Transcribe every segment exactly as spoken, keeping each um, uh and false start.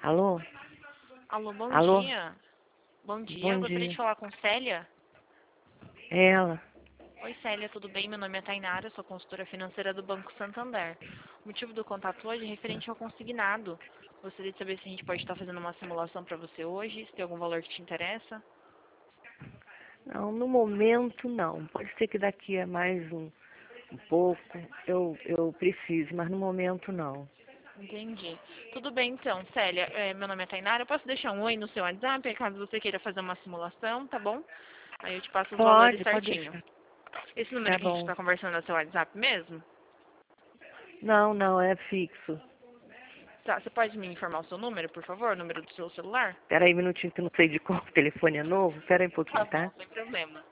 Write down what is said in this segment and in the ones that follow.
Alô? Alô, bom Alô? dia. Bom dia, Bom eu gostaria de dia. falar com Célia. É ela. Oi, Célia, tudo bem? Meu nome é Tainara, eu sou consultora financeira do Banco Santander. O motivo do contato hoje é referente ao consignado. Gostaria de saber se a gente pode estar fazendo uma simulação para você hoje, se tem algum valor que te interessa. Não, no momento não. Pode ser que daqui a mais um, um pouco eu, eu precise, mas no momento não. Entendi. Tudo bem, então, Célia. É, meu nome é Tainara. Eu posso deixar um oi no seu WhatsApp, caso você queira fazer uma simulação, tá bom? Aí eu te passo os valores Pode, pode certinho. deixar. Esse número Tá que a gente bom. está conversando é o seu WhatsApp mesmo? Não, não, é fixo. Tá, você pode me informar o seu número, por favor? O número do seu celular? Espera aí um minutinho que eu não sei de qual telefone é novo. Espera aí um Tá pouquinho, bom, tá? sem problema.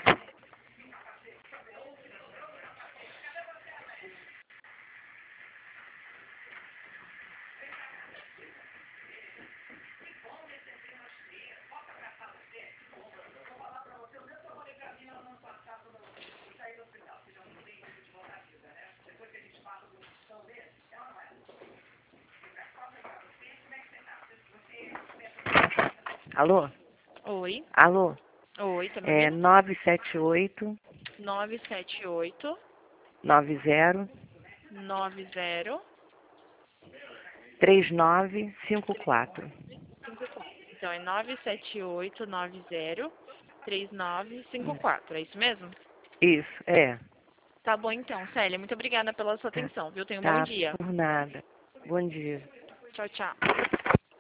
Alô? Oi. Alô? Oi, tá me É ouvindo? nove sete oito, nove sete oito, nove zero, nove zero três nove cinco quatro. cinco quatro. Então é nove sete oito nove zero três nove cinco quatro, é isso mesmo? Isso, é. Tá bom então, Célia. Muito obrigada pela sua Tá, atenção, viu? Tenha um bom tá, dia. por nada. Bom dia. Tchau, tchau.